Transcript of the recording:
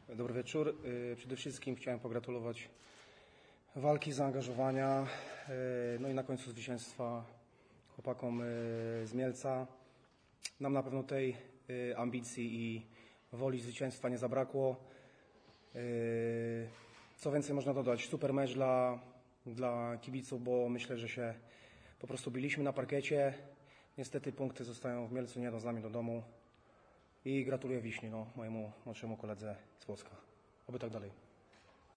Dobry wieczór. Przede wszystkim chciałem pogratulować walki, zaangażowania, no i na końcu zwycięstwa chłopakom z Mielca. Nam na pewno tej ambicji i woli zwycięstwa nie zabrakło. Co więcej można dodać, super mecz dla kibiców, bo myślę, że się po prostu biliśmy na parkiecie. Niestety punkty zostają w Mielcu, nie jadą z nami do domu. I gratuluję Wiśni, mojemu młodszemu koledze z Płocka. Oby tak dalej.